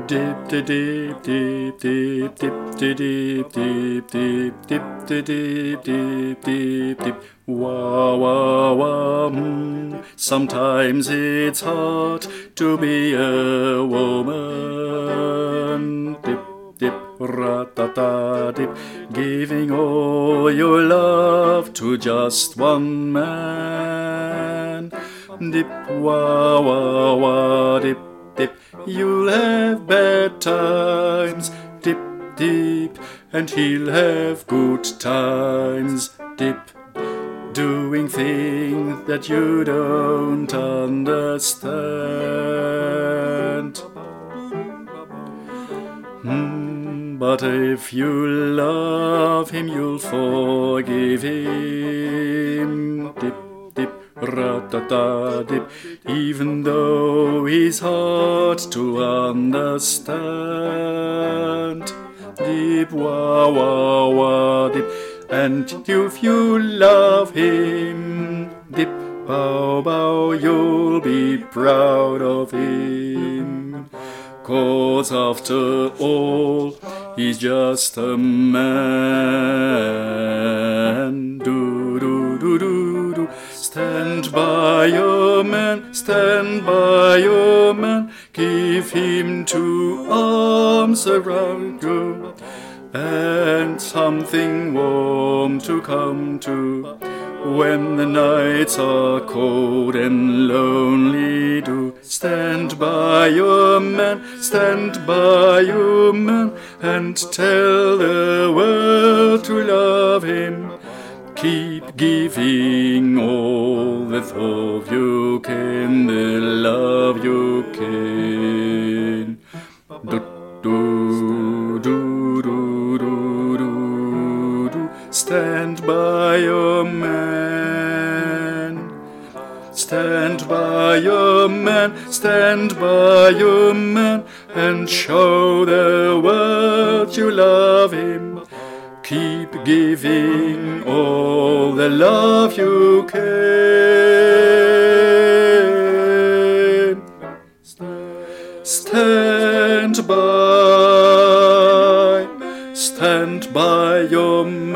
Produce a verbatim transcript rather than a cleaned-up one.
Dip dip dip dip dip dip dip dip dip dip dip dip dip dip dip wah wah wah. Mm. Sometimes it's hard to be a woman. Dip dip ra-ta-ta dip, giving all your love to just one man. Dip wah wah wah dip dip, you'll have bad times. Dip dip, and he'll have good times. Dip, doing things that you don't understand. Mm, but if you love him, you'll forgive him. Dip dip ra-ta-ta dip, even though he's hard to understand. Dip wah wah wah dip, and if you love him, dip bow bow, you'll be proud of him. 'Cause after all, he's just a man. Do do do do do. Stand by your man, stand by your man. Give him two arms around you, and something warm to come to. When the nights are cold and lonely, do stand by your man, stand by your man, and tell the world to love him. Keep giving all the thought you can, the love you can. Do do do do do do do. Stand by your man. Stand by your man, stand by your man, and show the world you love him. Keep giving all the love you can. Stand by, stand by your man.